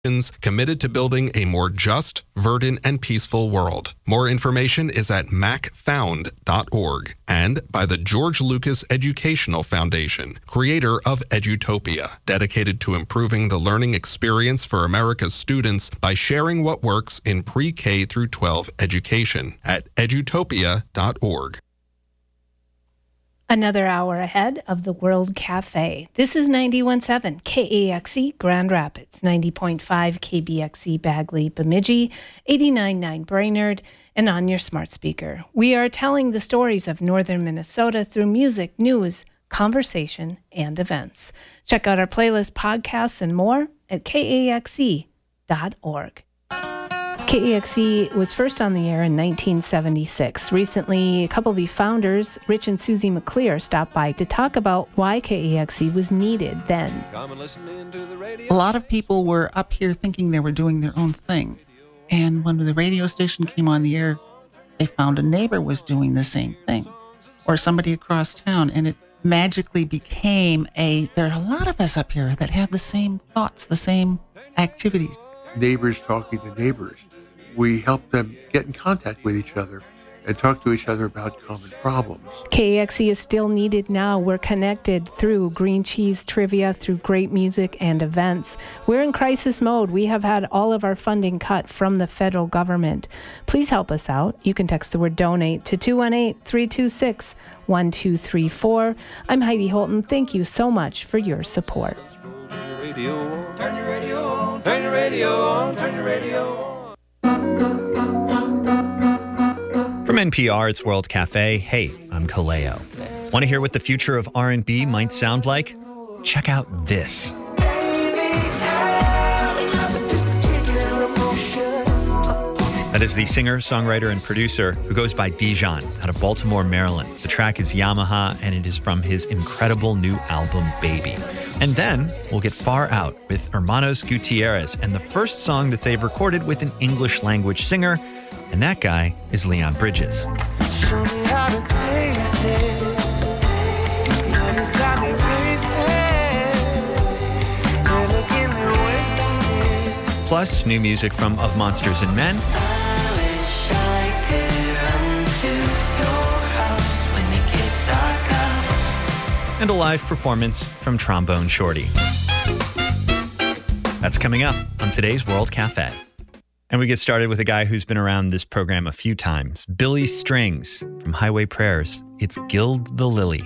committed to building a more just, verdant, and peaceful world. More information is at macfound.org and by the George Lucas Educational Foundation, creator of Edutopia, dedicated to improving the learning experience for America's students by sharing what works in pre-K through 12 education at edutopia.org. Another hour ahead of the World Cafe. This is 91.7 KAXE Grand Rapids, 90.5 KBXE Bagley Bemidji, 89.9 Brainerd, and on your smart speaker. We are telling the stories of northern Minnesota through music, news, conversation, and events. Check out our playlist, podcasts, and more at kaxe.org. KAXE was first on the air in 1976. Recently, a couple of the founders, Rich and Susie McClear, stopped by to talk about why KAXE was needed then. A lot of people were up here thinking they were doing their own thing. And when the radio station came on the air, they found a neighbor was doing the same thing, or somebody across town. And it magically became there are a lot of us up here that have the same thoughts, the same activities. Neighbors talking to neighbors. We help them get in contact with each other and talk to each other about common problems. KAXE is still needed now. We're connected through green cheese trivia, through great music and events. We're in crisis mode. We have had all of our funding cut from the federal government. Please help us out. You can text the word donate to 218-326-1234. I'm Heidi Holton. Thank you so much for your support. Turn your radio on, turn your radio on, turn your radio on. From NPR, it's World Cafe. Hey, I'm Kaleo. Want to hear what the future of R&B might sound like? Check out this. That is the singer, songwriter, and producer who goes by Dijon out of Baltimore, Maryland. The track is Yamaha, and it is from his incredible new album, Baby. And then we'll get Far Out with Hermanos Gutierrez and the first song that they've recorded with an English language singer, and that guy is Leon Bridges. Show me how to taste it. It's got me racing. You're looking wasted. Plus, new music from Of Monsters and Men. And a live performance from Trombone Shorty. That's coming up on today's World Cafe. And we get started with a guy who's been around this program a few times. Billy Strings from Highway Prayers. It's Gild the Lily.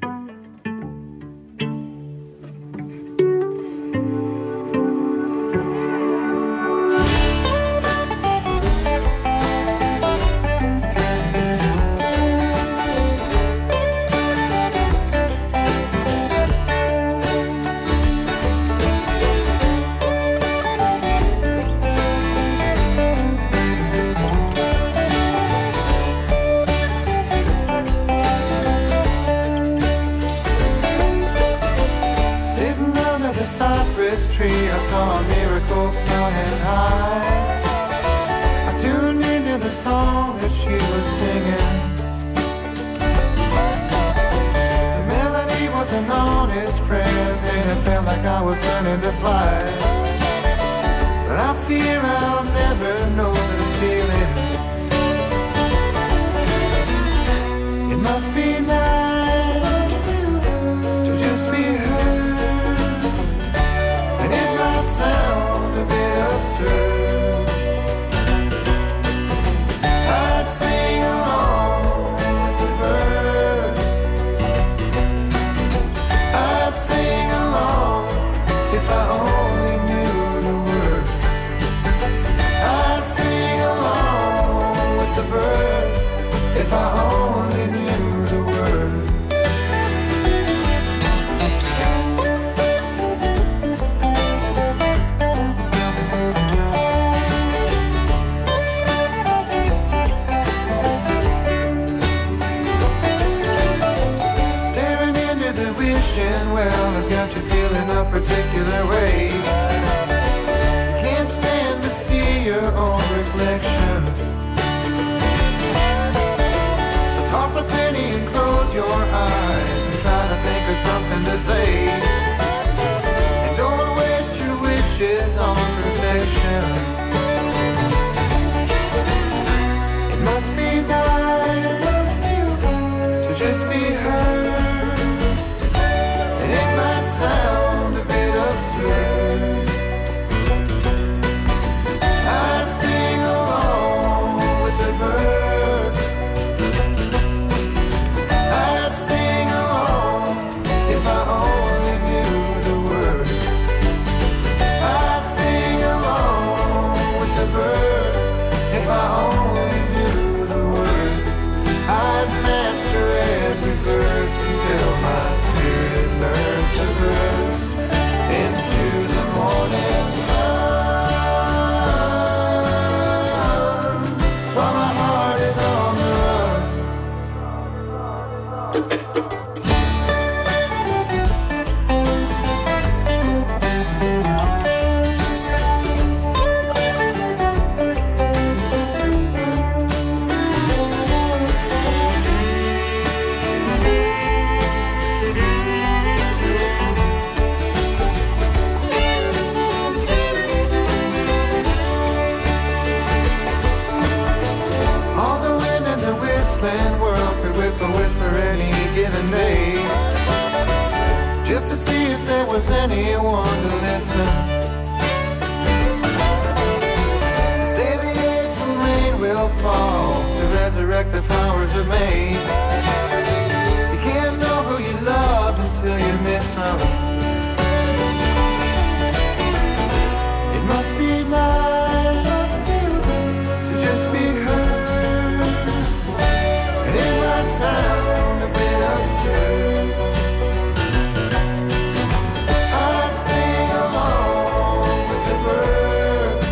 I saw a miracle flying high. I tuned into the song that she was singing. The melody was an honest friend, and it felt like I was learning to fly. But I fear I'll never know the feeling. It must be nice to just be heard. Sound a bit absurd. I'd sing along with the birds. I'd sing along if I only knew the words. I'd sing along with the birds if I only knew the words. Well, it's got you feeling a particular way. Can't stand to see your own reflection. So toss a penny and close your eyes and try to think of something to say. And don't waste your wishes on perfection. affection. It must be nice to just be heard, and it might sound a bit absurd. I'd sing along with the birds. I'd sing along if I only knew the words. I'd sing along with the birds if I only knew the words. I'd master every verse until my spirit learned to burst into the morning sun, while my heart is on the run. All the wind and the whistling world could whip a whisper any given day, just to see if there was anyone to listen. Say the April rain will fall to resurrect the flowers of May. You can't know who you love until you miss them. It must be nice to just be heard, and it might sound a bit absurd. I'd sing along with the birds.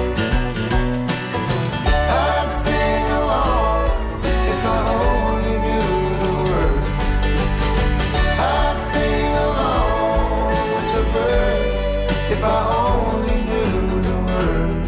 I'd sing along if I only knew the words. I'd sing along with the birds if I only knew the words.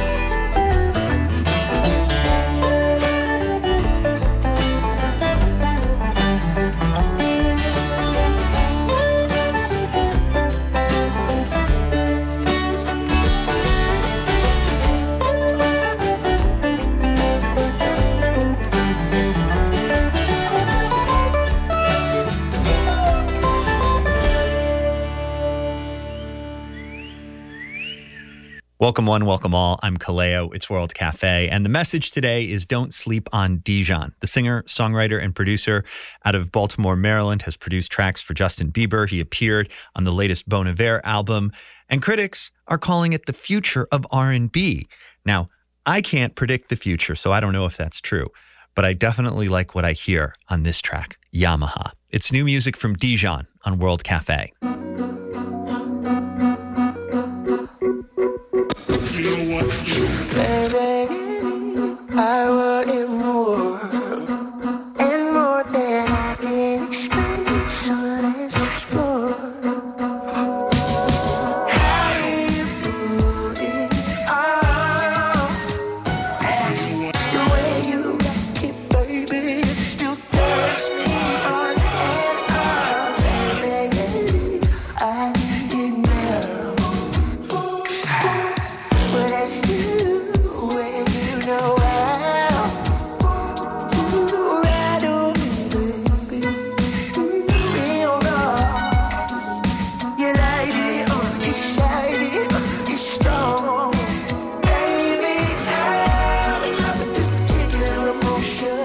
Welcome one, welcome all. I'm Kaleo. It's World Cafe. And the message today is don't sleep on Dijon. The singer, songwriter, and producer out of Baltimore, Maryland, has produced tracks for Justin Bieber. He appeared on the latest Bon Iver album. And critics are calling it the future of R&B. Now, I can't predict the future, so I don't know if that's true. But I definitely like what I hear on this track, Yamaha. It's new music from Dijon on World Cafe. Baby, I want it more, and more than I can explain, so let's explore. How do you put it off? The way you like it, baby, it still turns me on and on. Baby, I need it now. But that's you, when you know how to ride on me, baby. Real love, you light it up, excited, it's strong. Baby, I'm in love with this particular emotion.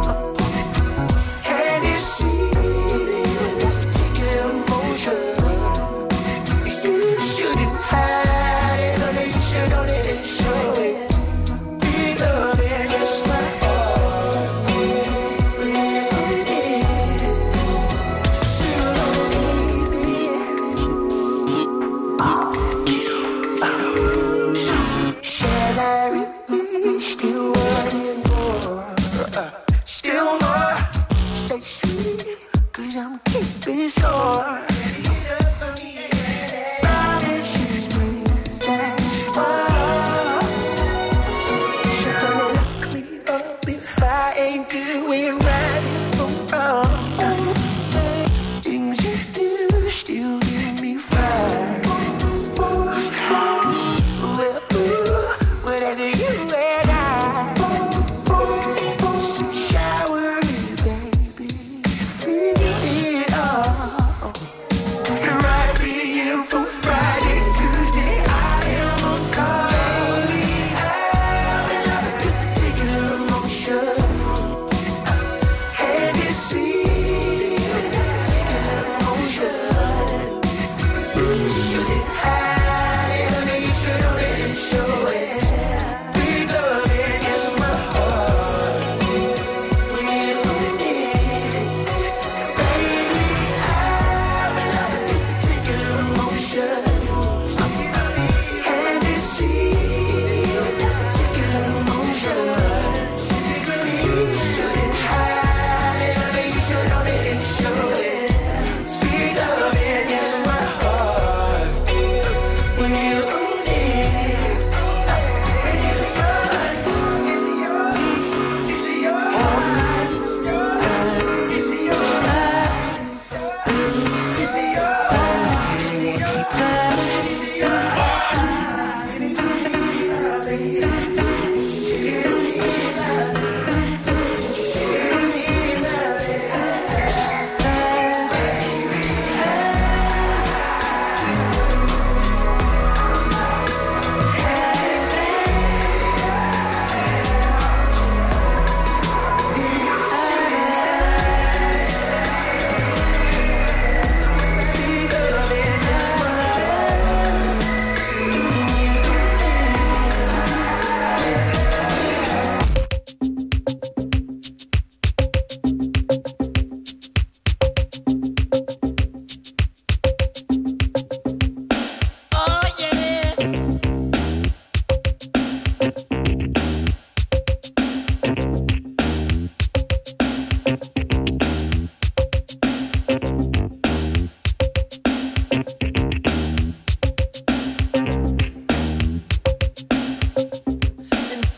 Can you see it with this particular emotion? You shouldn't hide it, only you should own it and show it.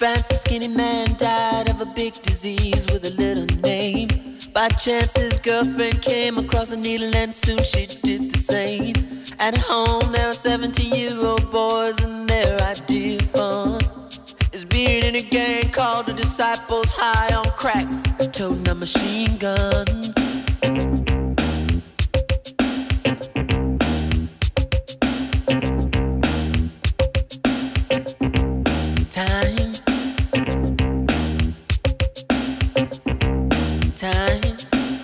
France, a skinny man died of a big disease with a little name. By chance, his girlfriend came across a needle and soon she did the same. At home, there were 17-year-old boys and their idea of fun is being in a gang called the Disciples, high on crack, toting a machine gun. Times.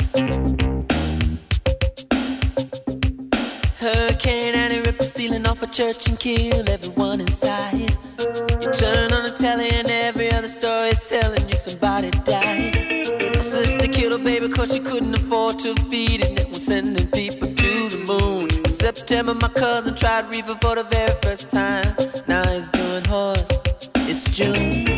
Hurricane Annie ripped the ceiling off a church and killed everyone inside. You turn on the telly and every other story is telling you somebody died. A sister killed her baby cause she couldn't afford to feed it, and it was sending people to the moon. In September my cousin tried reefer for the very first time. Now he's doing horse. It's June.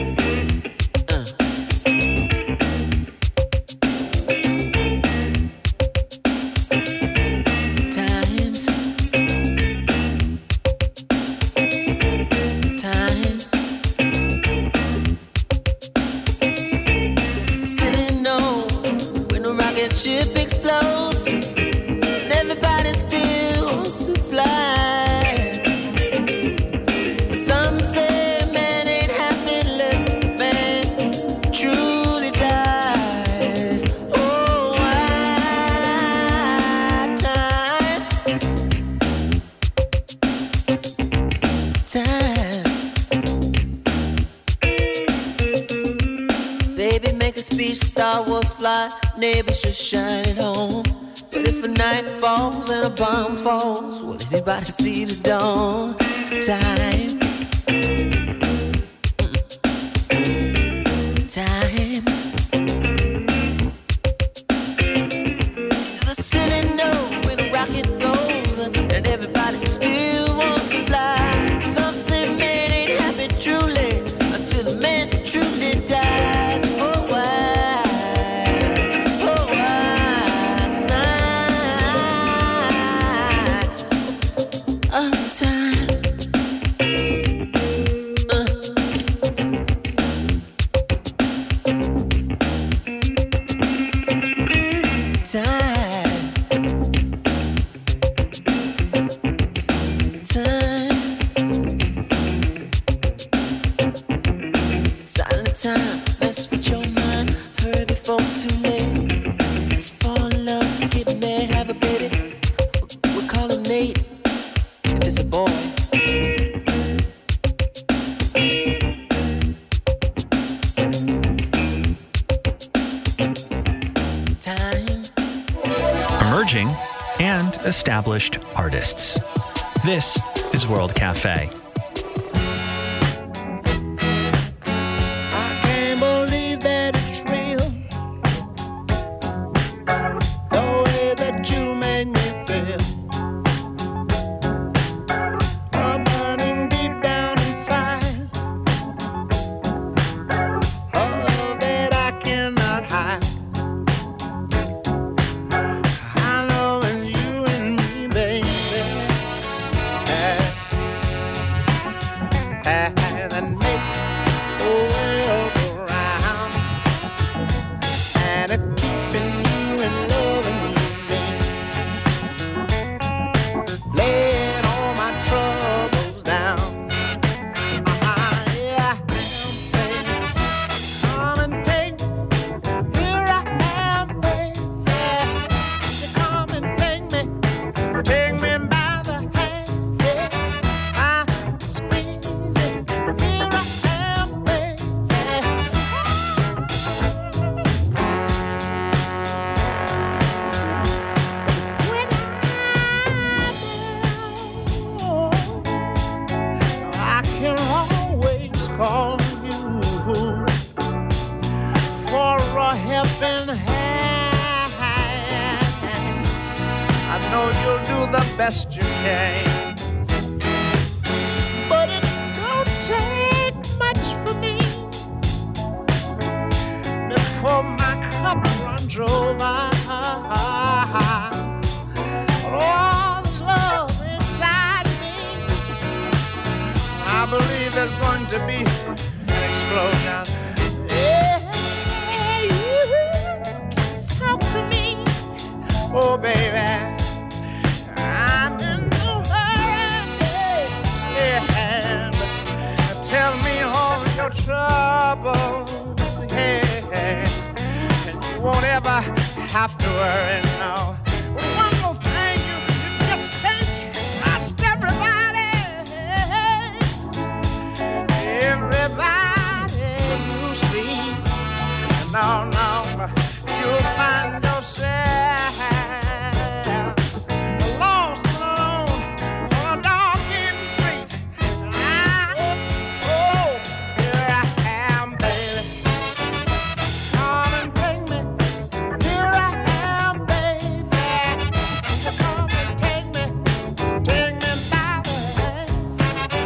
Neighbors just shine at home. But if a night falls and a bomb falls, will anybody see the dawn? Time. Times. There's a silly note when a rocket goes and everybody still wants to fly. Some say man ain't happy truly until the man truly dies. Oh, why? And established artists. This is World Cafe. I can't believe that it's real. The way that you make me feel. I'm burning deep down inside. A love that I cannot hide. And make the world go round, and a keeping you and loving you, laying all my troubles down. Yeah, baby, come and take me. Here I am, baby. You come and take me by the hand. Yeah, I squeeze it. Here I am, baby. When I can always call you for a helping hand. I know you'll do the best you can, but it don't take much for me before my cup runs over. All this love inside me, I believe there's going to be an slow down. Yeah, you talk to me, oh baby. I'm in no hurry. Yeah, tell me all your troubles. Yeah, and you won't ever have to worry now. One more thing, you just can't trust everybody. Everybody you see. No, you'll find yourself lost and alone on a dark end street. Oh, here I am, baby. Come and take me. Here I am, baby. Come and take me by the hand.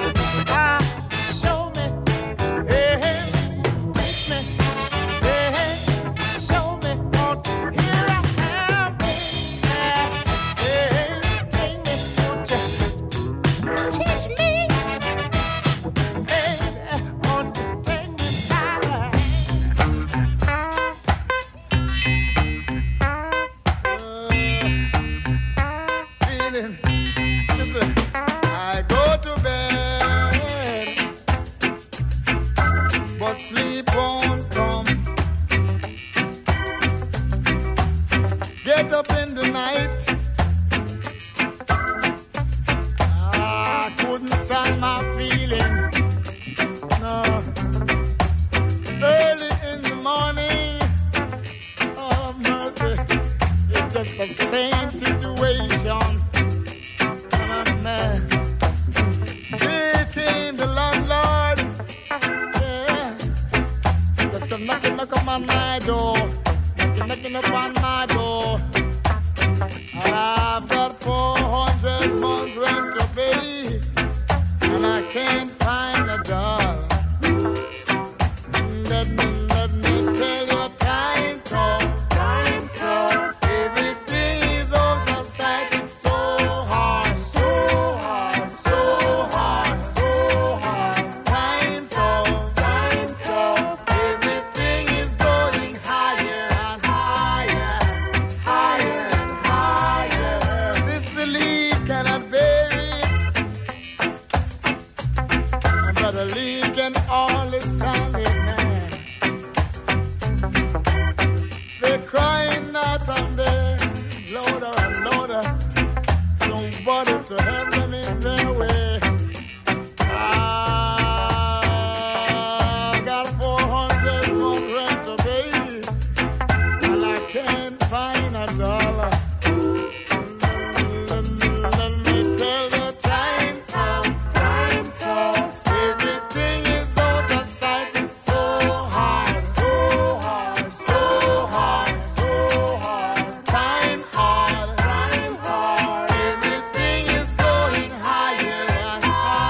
Show me, hey, take me, hey, show me. Oh, here I am, baby. Hey, take me, won't you teach me, baby? Won't you take me by the hand? Feeling, listen, I go to bed, but sleep won't come. Get up in the night, I couldn't stand my feeling. No, early in the morning, oh mercy, it's just the same situation. Oh, man. Here came the landlord, yeah, just a knock on my door, knocking up on my door. I've got 400 months rent to pay, and I can't find a dollar. Let me tell you, time comes. Everything is on the side. It's so hard. Time comes. Everything is going higher and higher. This belief cannot bear it. Brother Lee can all is standing man. They're crying out on there, louder and louder. Somebody to help them in their way. I've got 400 more rent to pay, and I can't find a dollar. Let me tell you, time comes. Everything is out of sight. It's so hard. Time hard. Everything is going higher and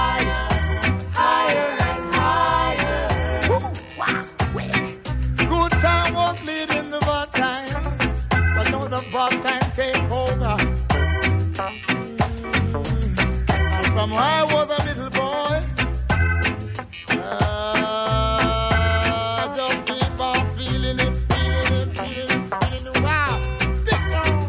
higher. Good time was leading the bad time, but now the bad time take over. And from when I was a little boy, just keep on feeling it. Wow. Big time.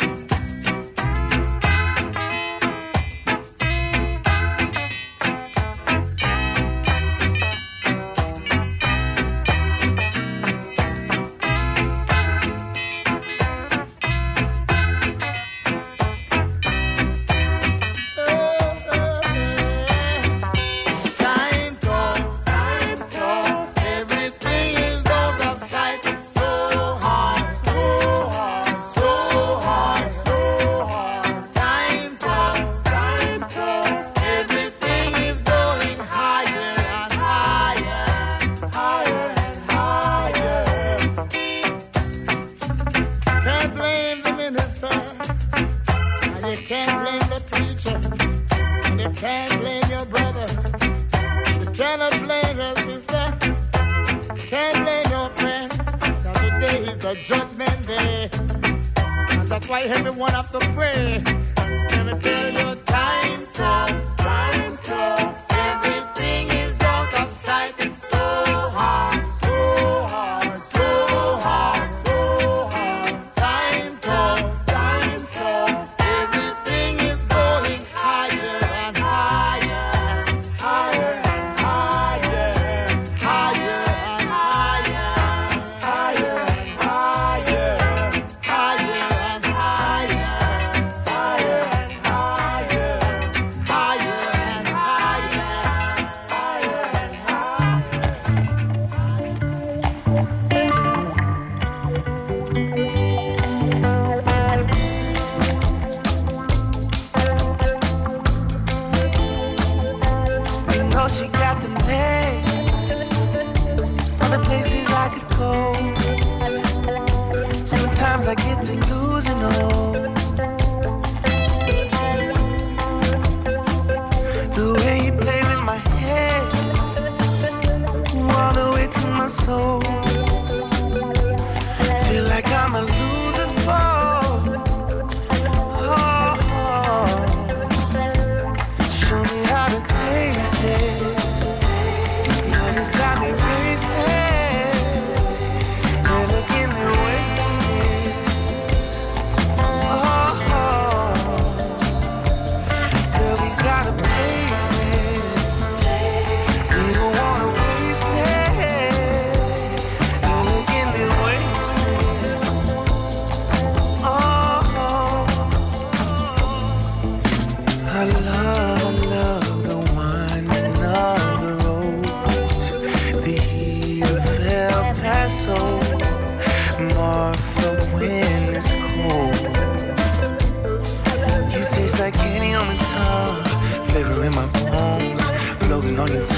Time comes. Everything is out of sight. It's so hard. Time comes. Everything is going higher and higher. Can't blame the minister, and you can't blame the preacher, and you can't blame your brother. You cannot blame your sister, can't blame your friend. Now today is the judgment day, and that's why everyone has to pray. Let me tell you, time comes. Everything is out of sight. It's so hard.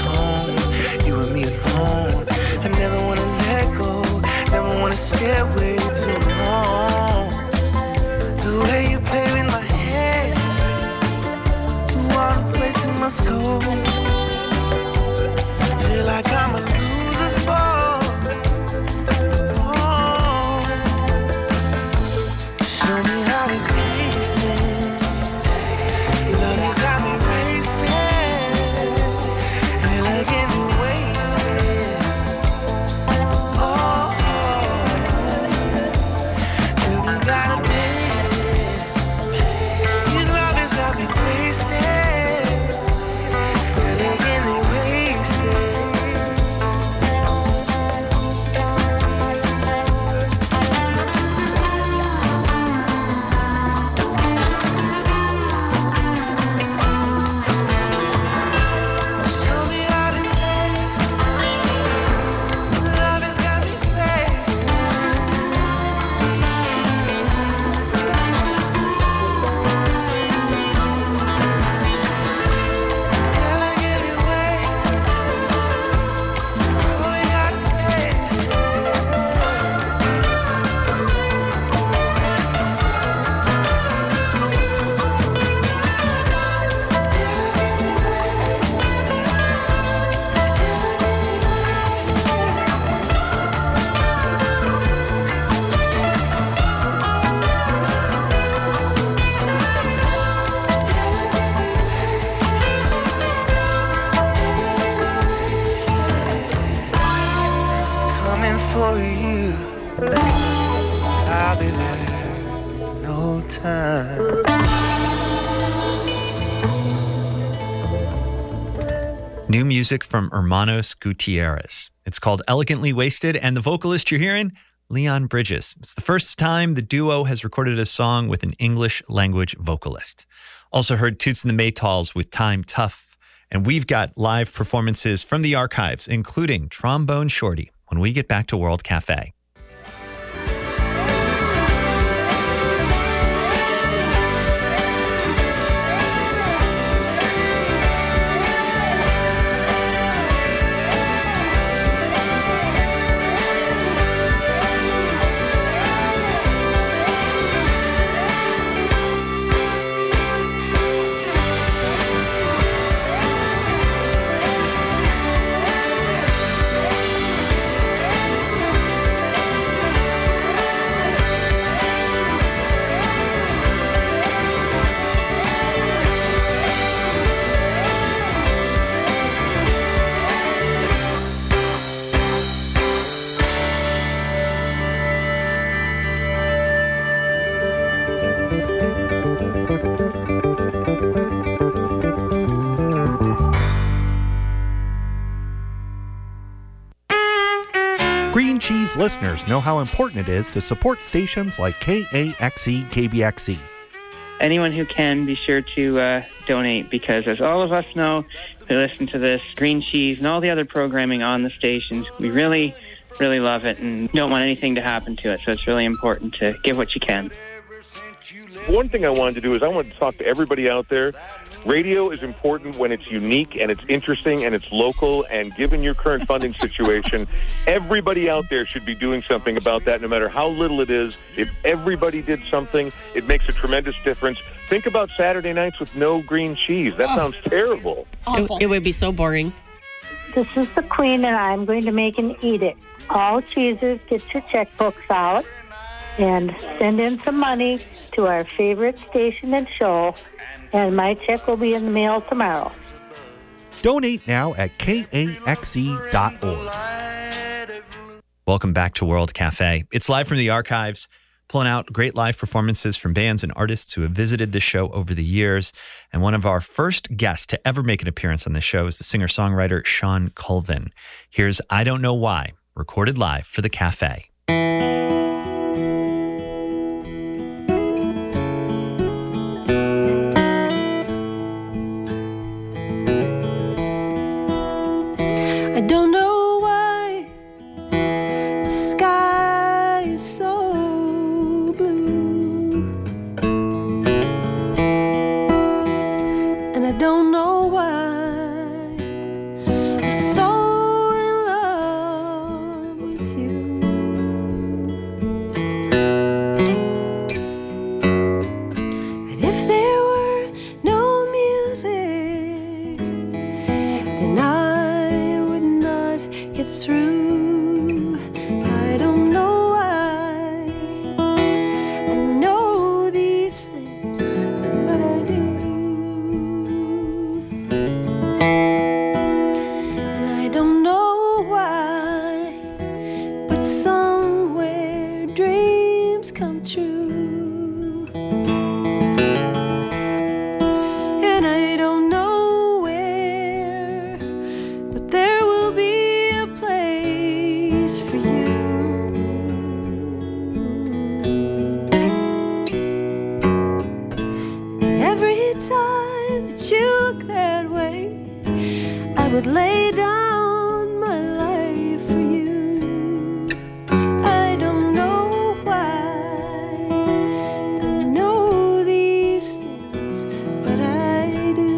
home, you and me alone. I never wanna let go, never wanna stay away too long. The way you play with my head, you wanna play to my soul. Feel like I'm a loser's ball. Oh. Show me how to taste it. Love has got me racing, elegantly wasted. Oh, girl, you gotta taste it. Your love has got me wasted, elegantly wasted. Show me how to taste. Love has got me wasted. Elegantly wasted. Oh, we got taste. Coming for you. I'll be there. No time. New music from Hermanos Gutierrez. It's called Elegantly Wasted, and the vocalist you're hearing, Leon Bridges. It's the first time the duo has recorded a song with an English language vocalist. Also heard Toots and the Maytals with Time Tough. And we've got live performances from the archives, including Trombone Shorty, when we get back to World Cafe. Green Cheese listeners know how important it is to support stations like KAXE, KBXE. Anyone who can, be sure to donate, because as all of us know who listen to this, Green Cheese and all the other programming on the stations, we really, really love it and don't want anything to happen to it. So it's really important to give what you can. One thing I wanted to do is I wanted to talk to everybody out there. Radio is important when it's unique and it's interesting and it's local, and given your current funding situation, everybody out there should be doing something about that, no matter how little it is. If everybody did something, it makes a tremendous difference. Think about Saturday nights with no green cheese. That sounds terrible. It would be so boring. This is the Queen, and I'm going to make an edict. All cheesers, get your checkbooks out and send in some money to our favorite station and show, and my check will be in the mail tomorrow. Donate now at kaxe.org. Welcome back to World Cafe. It's live from the archives, pulling out great live performances from bands and artists who have visited the show over the years. And one of our first guests to ever make an appearance on the show is the singer-songwriter Shawn Colvin. Here's I Don't Know Why, recorded live for the Cafe. I don't know why the sky is so blue, and I don't know why don't know why, but somewhere dreams come true. And I don't know where, but there will be a place for you. Every time that you look that way, I would lay down my life for you. I don't know why I know these things, but I do.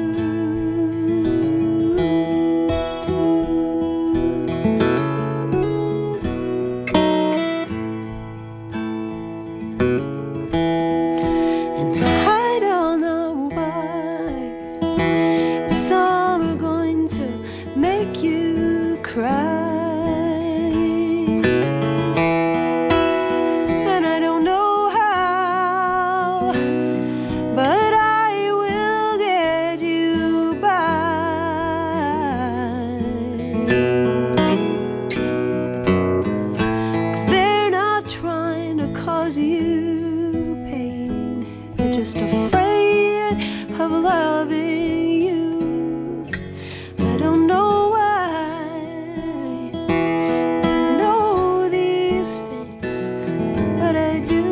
And I don't know why, but some are going to make you cry. And I don't know how, but I will get you by. 'Cause they're not trying to cause you pain, they're just afraid of loving you. I don't know why I know these things, but I do.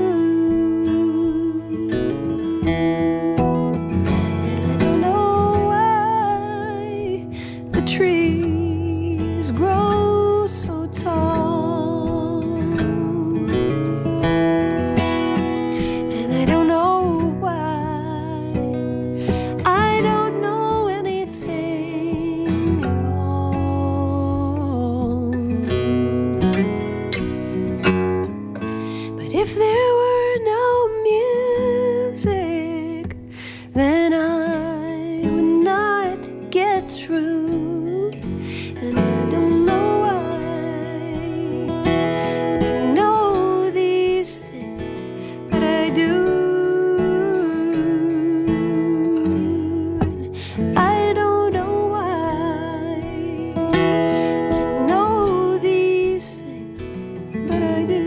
And I don't know why the trees grow so tall. And I don't know why I don't know anything at all. But if there were no music, then I would not get through. And I don't know why I know these things, but I do. I don't know why I know these things, but I do.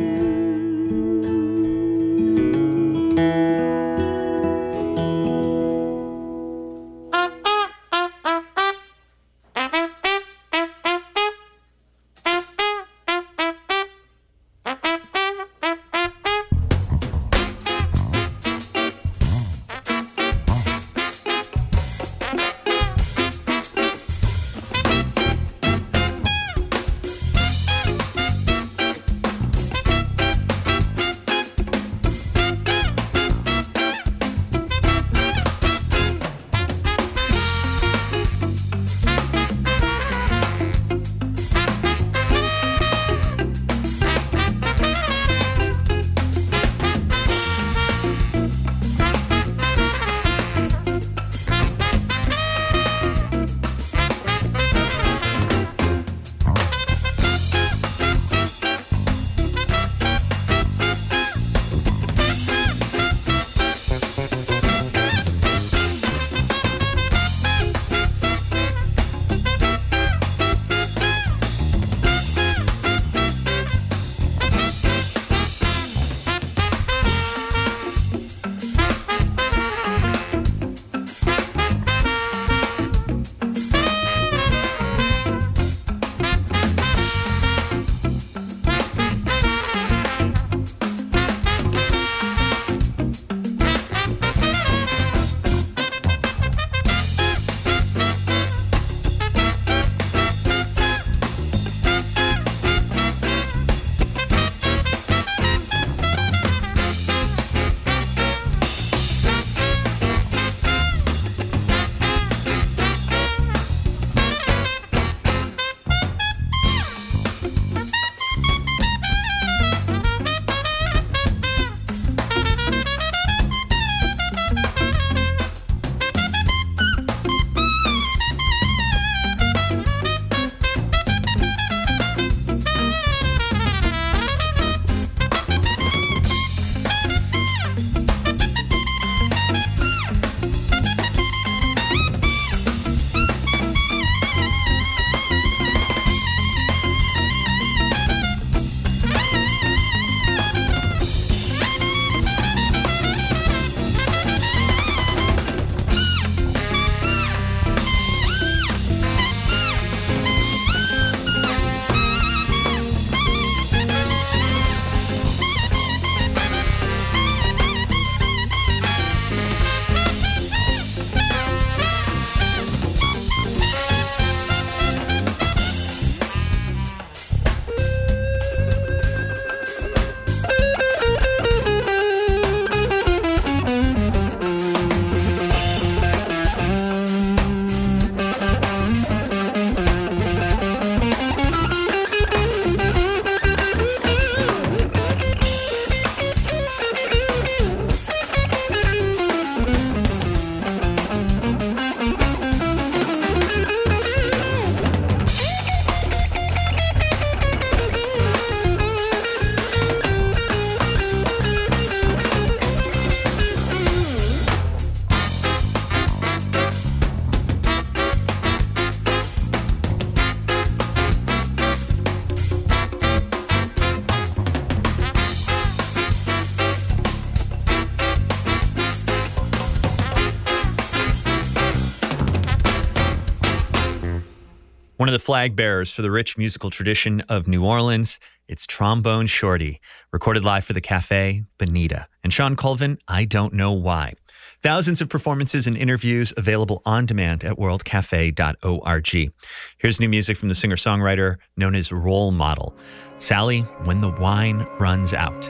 of the flag bearers for the rich musical tradition of New Orleans. It's Trombone Shorty, recorded live for the Cafe Bonita. And Sean Colvin, I Don't Know Why. Thousands of performances and interviews available on demand at worldcafe.org. Here's new music from the singer-songwriter known as Role Model. Sally, When the Wine Runs Out.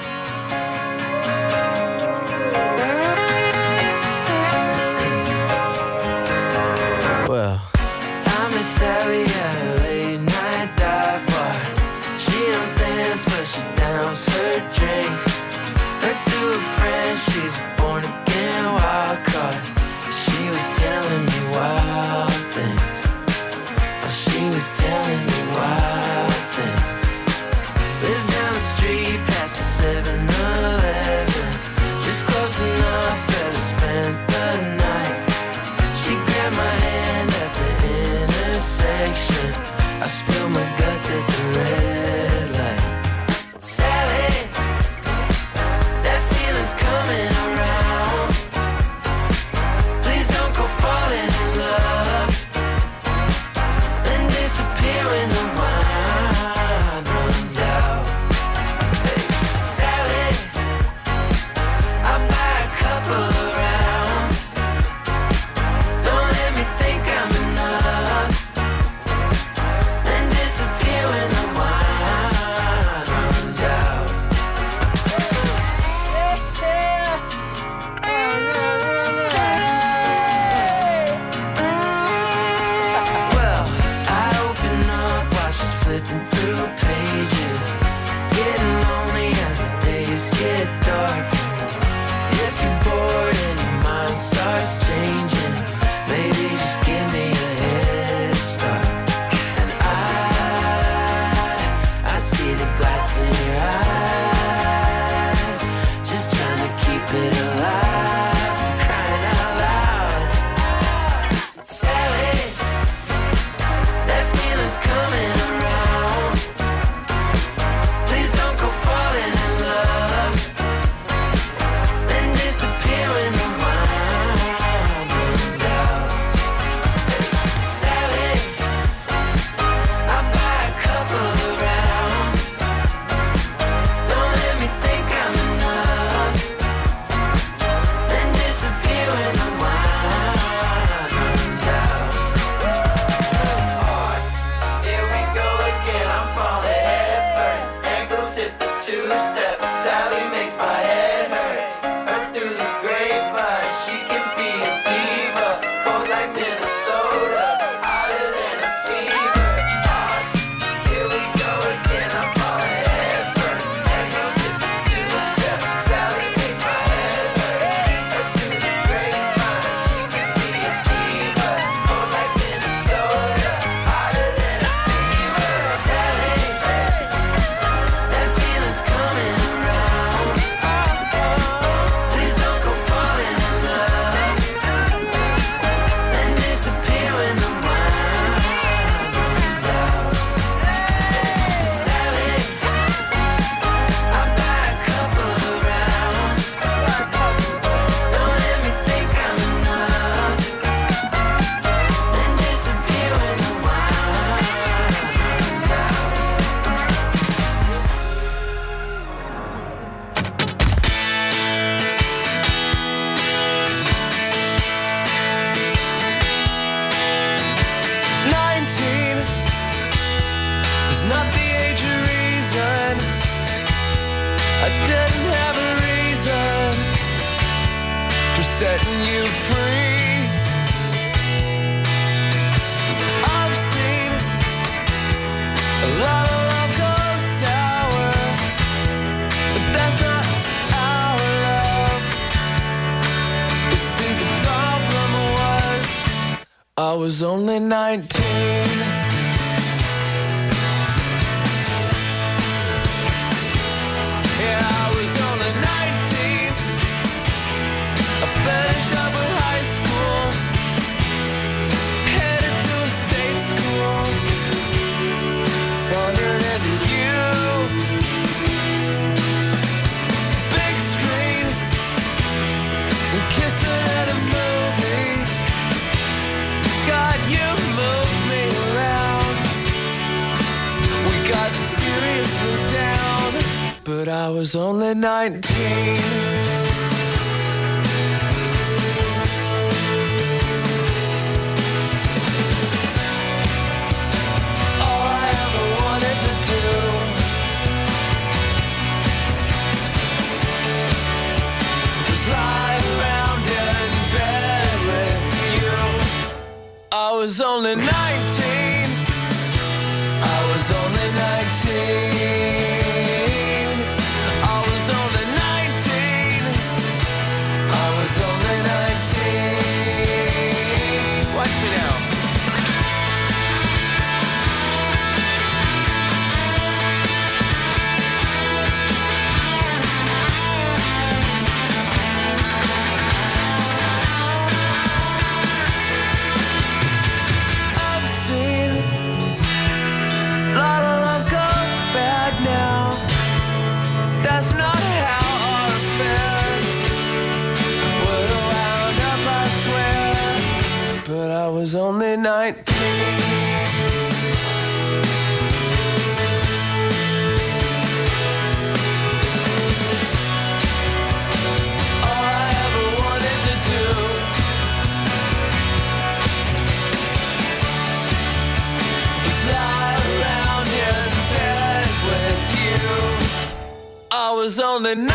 Well, I met Sally at a late night dive bar. She don't dance, but she downs her drinks. Heard through a friend she's a born again wild card. She was telling me wild things. Oh, she was telling me wild things. Lives down the street past the 7-Eleven, just close enough that I spent the night. She grabbed my hand at the intersection. I spilled my guts at the red light. Sally, that feeling's coming around. Please don't go falling in love and disappear when the wine runs out. Hey, Sally, I'll buy a couple of rounds. Don't let me think I'm enough and disappear when the wine runs out. Well, I open up while she's flipping through pages, getting lonely as the days get dark. If you're bored and your mind starts changing, maybe just give me a head start. And I see the glass in your eyes, just trying to keep it alive, for crying out loud. Sally, that feeling's coming around. Please don't go falling in love and disappear when the wine runs out. Sally, I'll buy a couple of rounds. Don't let me think I'm enough and disappear when the wine runs out. Here we go again, I'm falling head first. Ankles hit the two-step. Sally makes my head hurt. Heard through the grapevine, she can be a diva. Cold like Minnesota, hotter than a fever. Here we go again, I'm falling head first. Ankles hit the two-step. Sally makes my head hurt. Heard through the grapevine, she can be a diva. Cold like Minnesota, hotter than a fever. Sally, that feeling's coming around. Please don't go falling in love and disappear when the wine runs out. Sally, I'll buy a couple of rounds. Don't let me think I'm enough and disappear when the wine runs out. "19 is not the age of reason. I didn't have a reason for setting you free. I've seen a lot of love go sour, but that's not our love. You see, the problem was I was only 19. Yeah, I was only 19. I finished up with high school, headed to a state school. Wondering if you, big screen, and kissing at a movie. God, you moved me around. was only 19. All I ever wanted to do was lie around in bed with you. I was only 19. I was only 19. I was only 19. I was only 19. Watch me now. I've seen a lot of love go bad now. That's not how our affair would have wound up, I swear. But I was only 19. All I ever wanted to do was lie around in bed with you. I was only 19.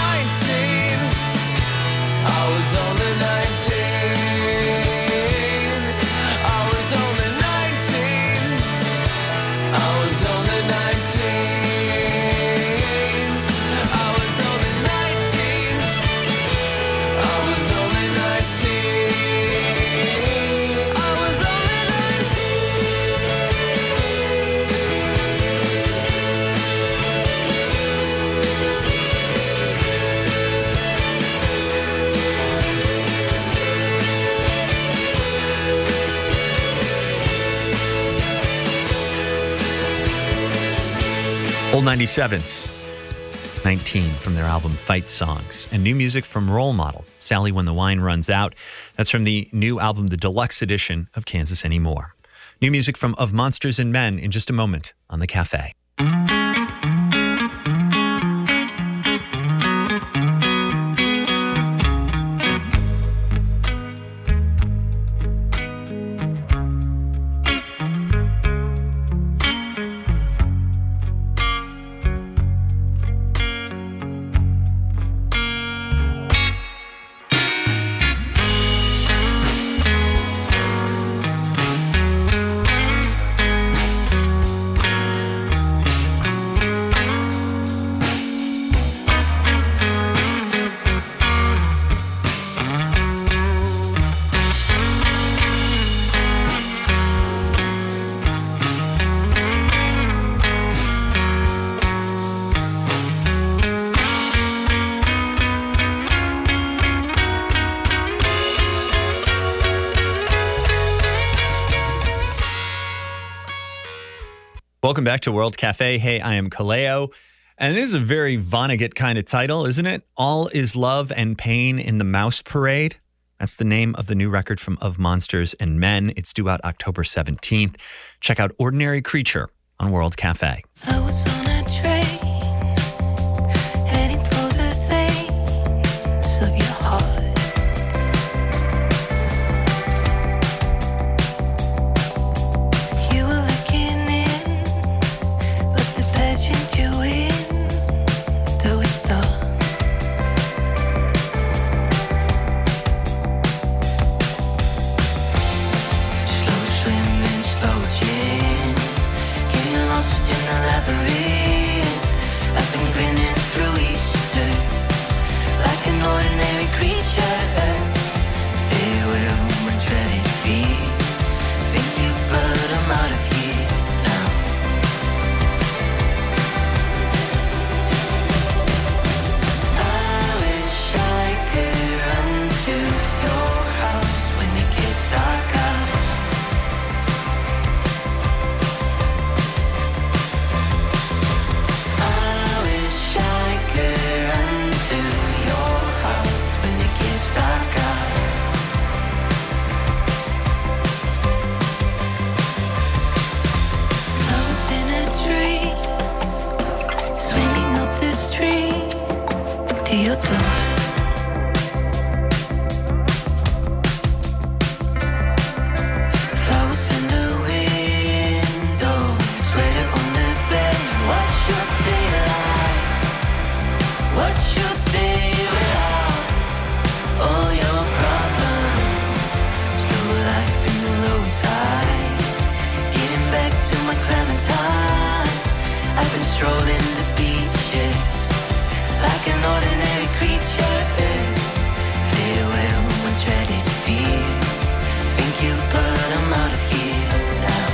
I was only 19. I was only 19. I was only 19. I was only 19. I was only 19. I was only 19. Old 97s, 19 from their album Fight Songs. And new music from Role Model, Sally When the Wine Runs Out. That's from the new album, the deluxe edition of Kansas Anymore. New music from Of Monsters and Men in just a moment on The Cafe. Welcome back to World Cafe. Hey, I am Kaleo. And this is a very Vonnegut kind of title, isn't it? All is Love and Pain in the Mouse Parade. That's the name of the new record from Of Monsters and Men. It's due out October 17th. Check out Ordinary Creature on World Cafe. I was on a train, heading for the veins of your heart. You were looking in, but the pageant you in, though it's dark. Slow swimming, slow gin, getting lost in the labyrinth. Dio dove? If I was in the windows, waiting on the bed, what's your day like? What's your day without all your problems? Slow life in the low tide, getting back to my Clementine. I've been strolling the beaches like an ordinary creature. Farewell, my dreaded fear. Thank you, but I'm out of here now.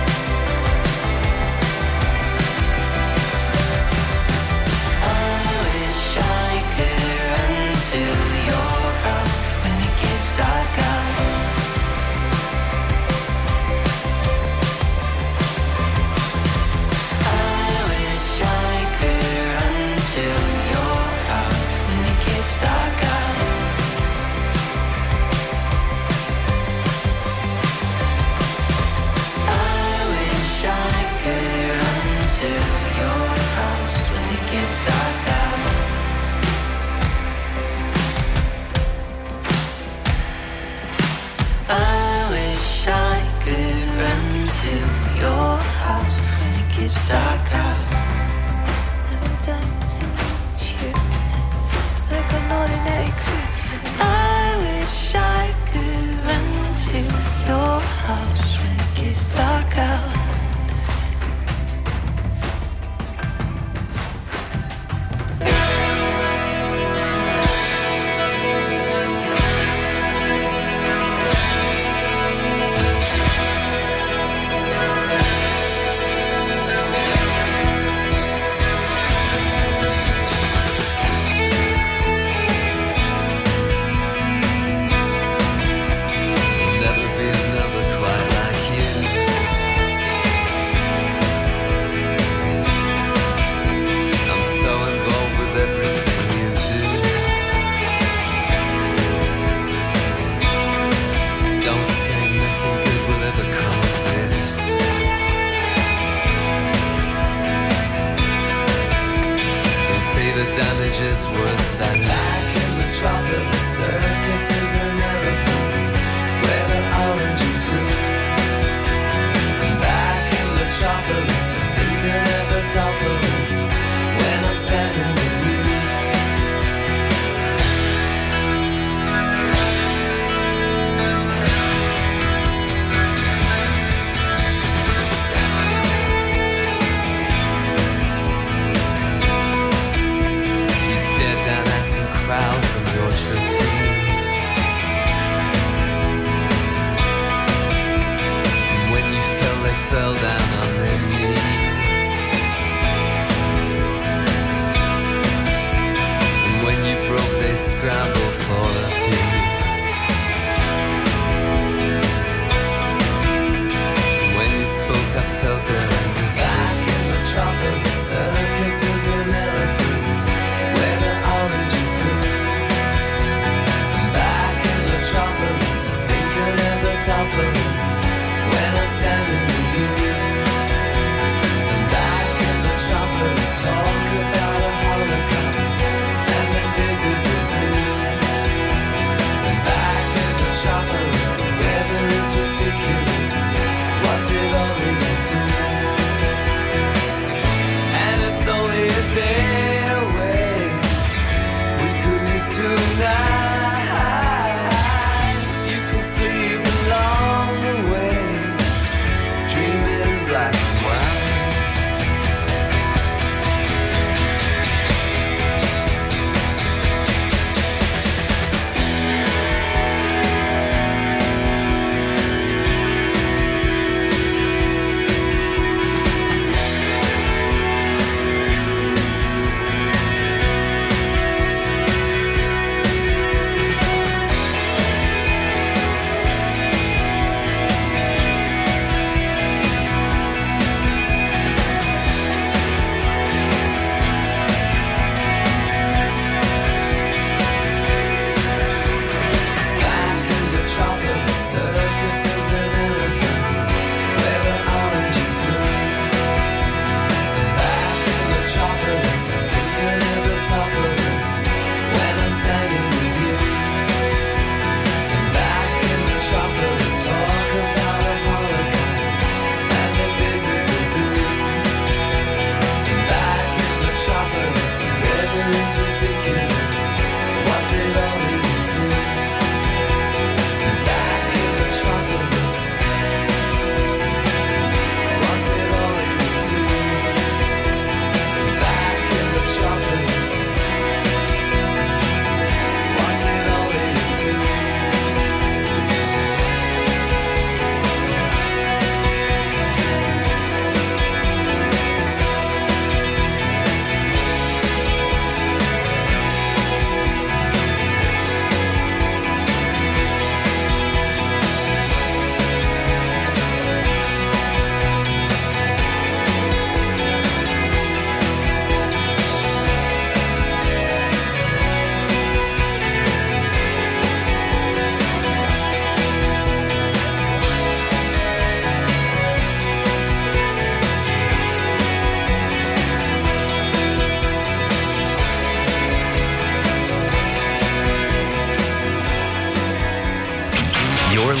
I wish I could run to your house when it gets dark out. I wish I could run to your house when it gets dark out. I wish I could run to your house when it gets dark out. I wish I could run to your house when it gets dark out. Never done to meet you like an ordinary creature. I wish I could run to your house when it gets dark out. There'll never be another quite like you. I'm so involved with everything you do. Don't say nothing good will ever come of this. Don't say the damage is worse than life is a tropical circuses and elephants where the oranges grew. I'm back in Metropolis, I'm thinking of the topless when I'm standing with you. You stared down Aston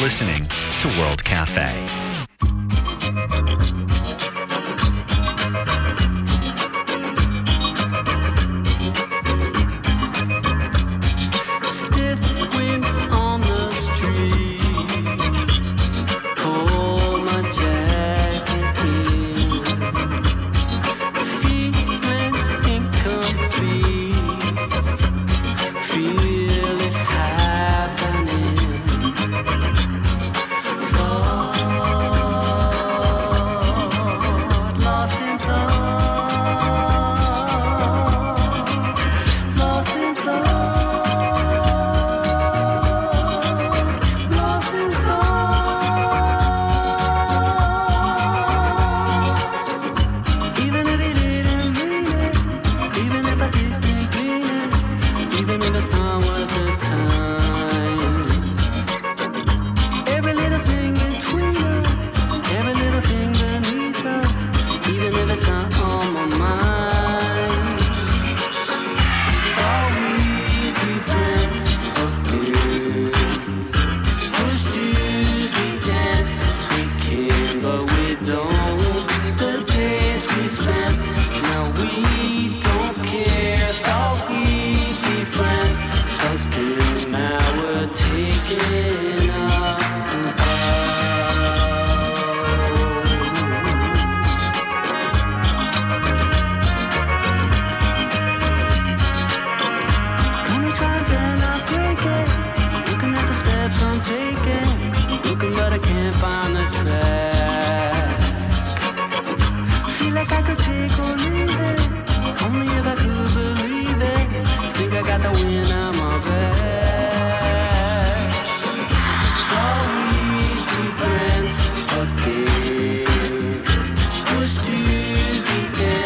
listening to World Cafe. Push to the end.